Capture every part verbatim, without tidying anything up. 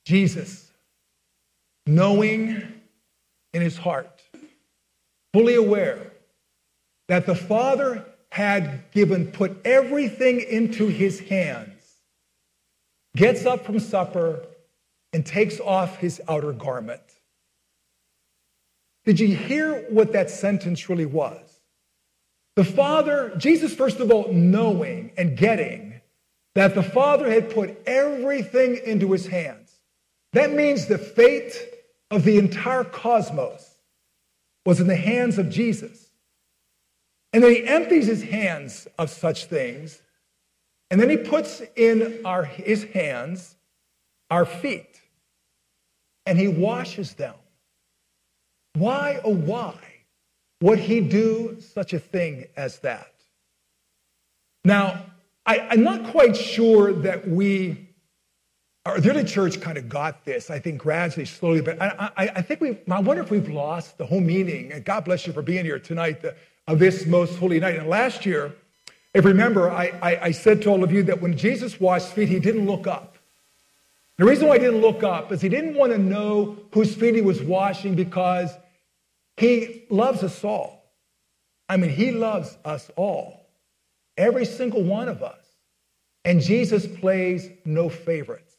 Jesus, knowing in his heart, fully aware that the Father had given, put everything into his hands, gets up from supper and takes off his outer garment. Did you hear what that sentence really was? The Father, Jesus, first of all, knowing and getting that the Father had put everything into his hands. That means the fate of the entire cosmos was in the hands of Jesus. And then he empties his hands of such things, and then he puts in our, his hands our feet, and he washes them. Why, oh why, would he do such a thing as that? Now, I, I'm not quite sure that we, or the early church kind of got this, I think gradually, slowly, but I, I, I think we, I wonder if we've lost the whole meaning, and God bless you for being here tonight, the, of this most holy night. And last year, if you remember, I, I, I said to all of you that when Jesus washed feet, he didn't look up. The reason why he didn't look up is he didn't want to know whose feet he was washing, because he loves us all. I mean, he loves us all, every single one of us. And Jesus plays no favorites.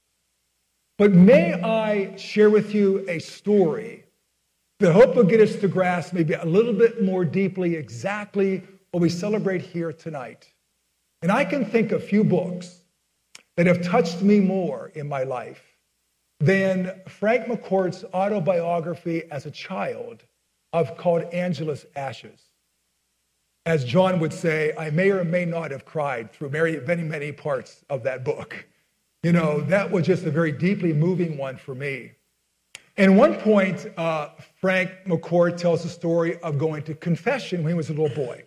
But may I share with you a story that I hope will get us to grasp maybe a little bit more deeply exactly what we celebrate here tonight. And I can think of few books that have touched me more in my life than Frank McCourt's autobiography as a child of called Angela's Ashes. As John would say, I may or may not have cried through many, many, many parts of that book. You know, that was just a very deeply moving one for me. And at one point, uh, Frank McCourt tells the story of going to confession when he was a little boy.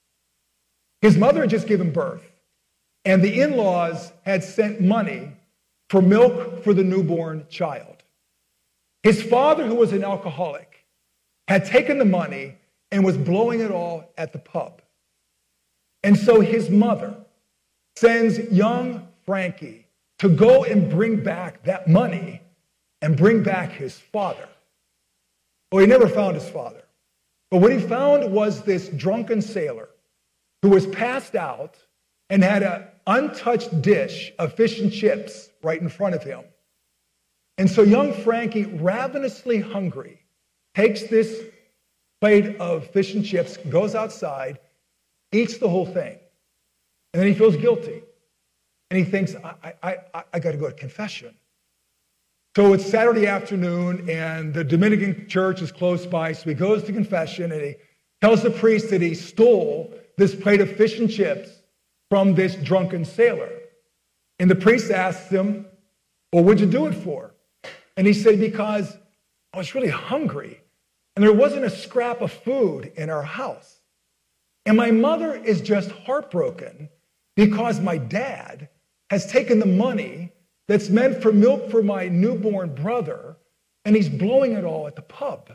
His mother had just given birth, and the in-laws had sent money for milk for the newborn child. His father, who was an alcoholic, had taken the money and was blowing it all at the pub. And so his mother sends young Frankie to go and bring back that money and bring back his father. Well, he never found his father. But what he found was this drunken sailor who was passed out and had an untouched dish of fish and chips right in front of him. And so young Frankie, ravenously hungry, takes this plate of fish and chips, goes outside, eats the whole thing. And then he feels guilty. And he thinks, I, I, I, I got to go to confession. So it's Saturday afternoon, and the Dominican church is close by, so he goes to confession, and he tells the priest that he stole this plate of fish and chips from this drunken sailor. And the priest asks him, well, what'd you do it for? And he said, because I was really hungry, and there wasn't a scrap of food in our house. And my mother is just heartbroken because my dad has taken the money that's meant for milk for my newborn brother, and he's blowing it all at the pub.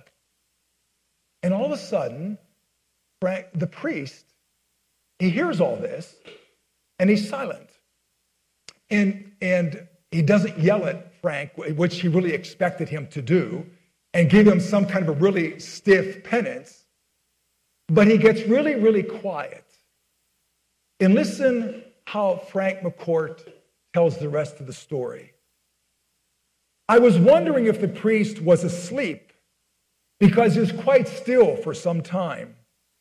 And all of a sudden, Frank, the priest, he hears all this, and he's silent. And, and he doesn't yell at Frank, which he really expected him to do, and give him some kind of a really stiff penance. But he gets really, really quiet. And listen how Frank McCourt tells the rest of the story. I was wondering if the priest was asleep because he was quite still for some time.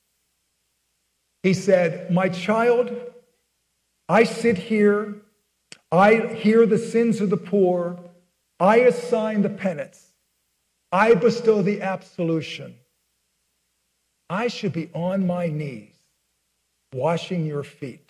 He said, my child, I sit here, I hear the sins of the poor, I assign the penance, I bestow the absolution. I should be on my knees, washing your feet.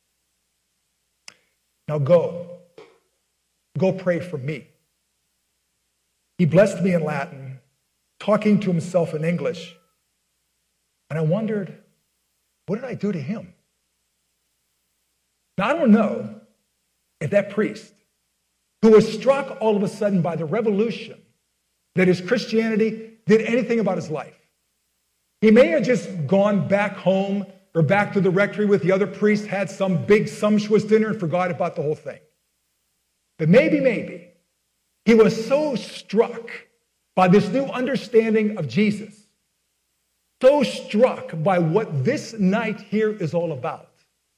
Now go. Go pray for me. He blessed me in Latin, talking to himself in English. And I wondered, what did I do to him? Now, I don't know if that priest, who was struck all of a sudden by the revolution that is Christianity, did anything about his life. He may have just gone back home or back to the rectory with the other priests, had some big sumptuous dinner and forgot about the whole thing. But maybe, maybe, He was so struck by this new understanding of Jesus, so struck by what this night here is all about,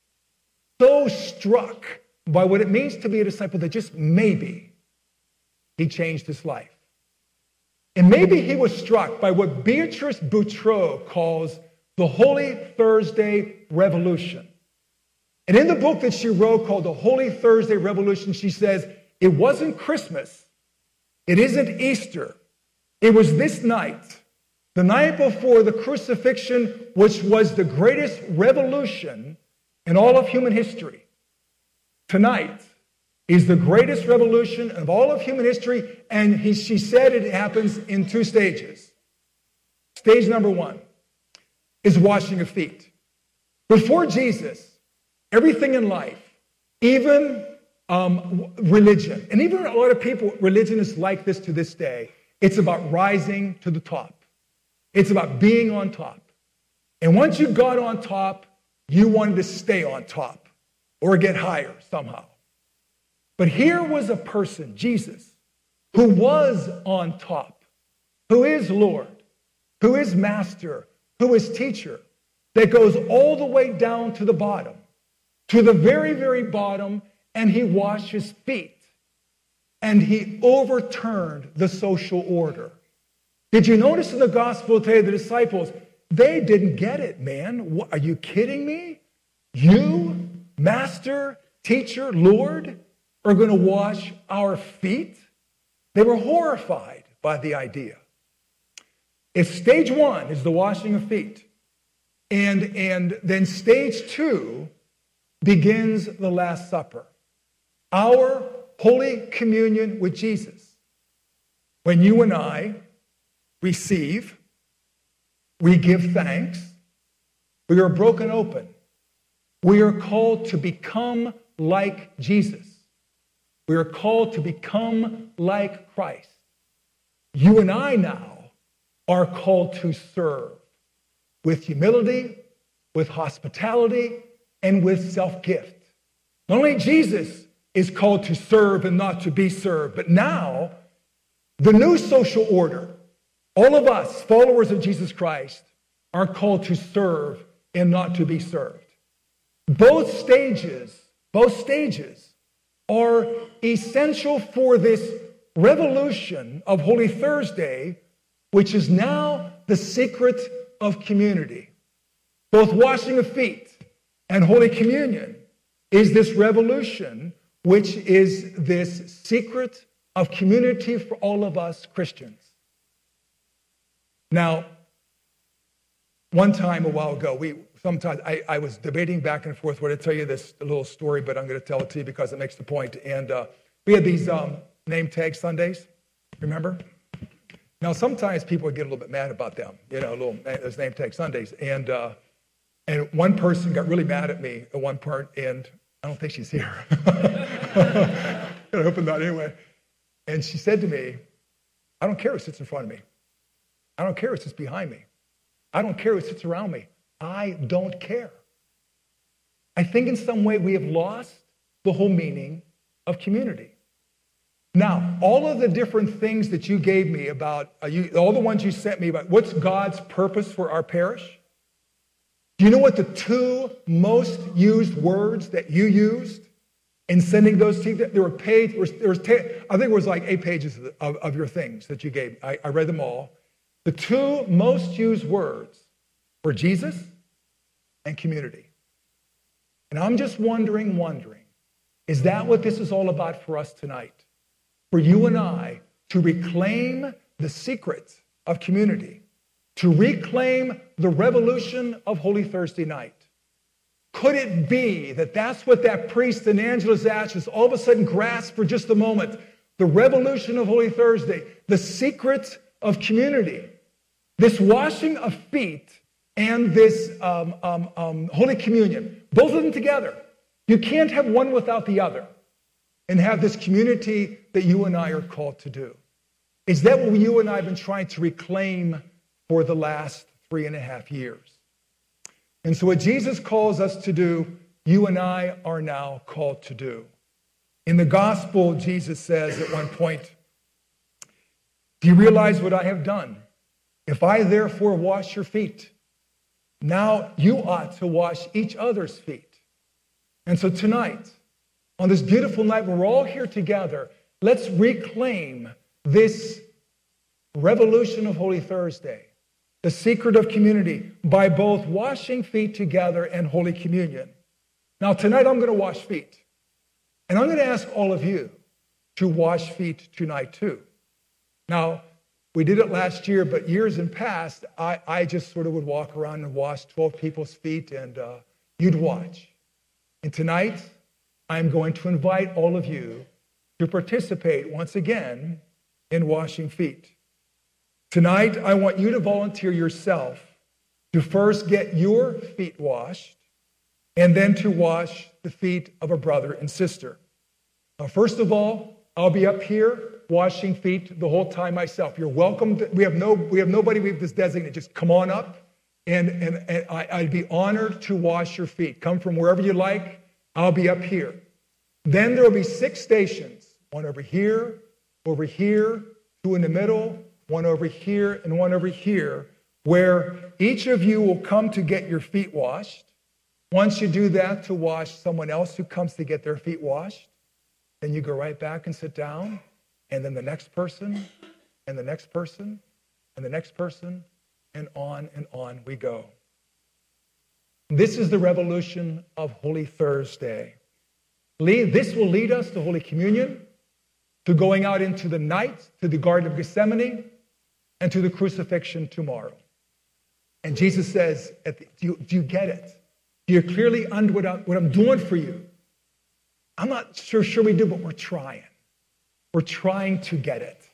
so struck by what it means to be a disciple that just maybe he changed his life. And maybe he was struck by what Beatrice Boutreau calls the Holy Thursday Revolution. And in the book that she wrote called The Holy Thursday Revolution, she says, it wasn't Christmas, it isn't Easter, it was this night, the night before the crucifixion, which was the greatest revolution in all of human history. Tonight is the greatest revolution of all of human history, and he, she said it happens in two stages. Stage number one is washing of feet. Before Jesus, everything in life, even um, religion, and even a lot of people, religion is like this to this day. It's about rising to the top. It's about being on top. And once you got on top, you wanted to stay on top or get higher somehow. But here was a person, Jesus, who was on top, who is Lord, who is Master, who is Teacher, that goes all the way down to the bottom, to the very, very bottom, and he washed his feet. And he overturned the social order. Did you notice in the gospel today, the disciples, they didn't get it, man. What, are you kidding me? You, Master, Teacher, Lord, are going to wash our feet? They were horrified by the idea. If stage one is the washing of feet, and, and then stage two begins the Last Supper, our Holy Communion with Jesus. When you and I receive, we give thanks, we are broken open. We are called to become like Jesus. We are called to become like Christ. You and I now are called to serve with humility, with hospitality, and with self-gift. Not only Jesus is called to serve and not to be served, but now the new social order, all of us, followers of Jesus Christ, are called to serve and not to be served. Both stages, both stages are essential for this revolution of Holy Thursday, which is now the secret of community. Both washing of feet and Holy Communion is this revolution, which is this secret of community for all of us Christians. Now, one time a while ago, we sometimes I, I was debating back and forth whether to tell you this little story, but I'm going to tell it to you because it makes the point. And uh, we had these um, name tag Sundays, remember? Now, sometimes people would get a little bit mad about them, you know, little those name tag Sundays. And uh, and one person got really mad at me at one part, and I don't think she's here. I hope not anyway. And she said to me, I don't care who sits in front of me. I don't care who sits behind me. I don't care who sits around me. I don't care. I think in some way we have lost the whole meaning of community. Now, all of the different things that you gave me about, uh, you, all the ones you sent me about what's God's purpose for our parish, do you know what the two most used words that you used in sending those to you? There were pages, there was, there was ta- I think it was like eight pages of, of, of your things that you gave. I, I read them all. The two most used words were Jesus and community. And I'm just wondering, wondering, is that what this is all about for us tonight? For you and I to reclaim the secret of community, to reclaim the revolution of Holy Thursday night. Could it be that that's what that priest in Angela's Ashes all of a sudden grasped for just a moment? The revolution of Holy Thursday, the secret of community, this washing of feet and this um, um, um, Holy Communion, both of them together. You can't have one without the other and have this community that you and I are called to do. Is that what you and I have been trying to reclaim for the last three and a half years? And so what Jesus calls us to do, you and I are now called to do. In the gospel, Jesus says at one point, Do you realize what I have done? If I therefore wash your feet, now you ought to wash each other's feet. And so tonight, on this beautiful night, we're all here together. Let's reclaim this revolution of Holy Thursday, the secret of community, by both washing feet together and Holy Communion. Now, tonight I'm going to wash feet. And I'm going to ask all of you to wash feet tonight too. Now, we did it last year, but years in past, I, I just sort of would walk around and wash twelve people's feet, and uh, you'd watch. And tonight, I'm going to invite all of you to participate once again in washing feet. Tonight, I want you to volunteer yourself to first get your feet washed and then to wash the feet of a brother and sister. Now, first of all, I'll be up here washing feet the whole time myself. You're welcome. To, we have no, we have nobody we've just designated. Just come on up, and, and, and I, I'd be honored to wash your feet. Come from wherever you like. I'll be up here. Then there will be six stations, one over here, over here, two in the middle, one over here, and one over here, where each of you will come to get your feet washed. Once you do that, to wash someone else who comes to get their feet washed, then you go right back and sit down, and then the next person, and the next person, and the next person, and on and on we go. This is the revolution of Holy Thursday. This will lead us to Holy Communion, to going out into the night, to the Garden of Gethsemane, and to the crucifixion tomorrow. And Jesus says, at the, do, you, do you get it? Do you clearly understand what, I, what I'm doing for you? I'm not sure, sure we do, but we're trying. We're trying to get it.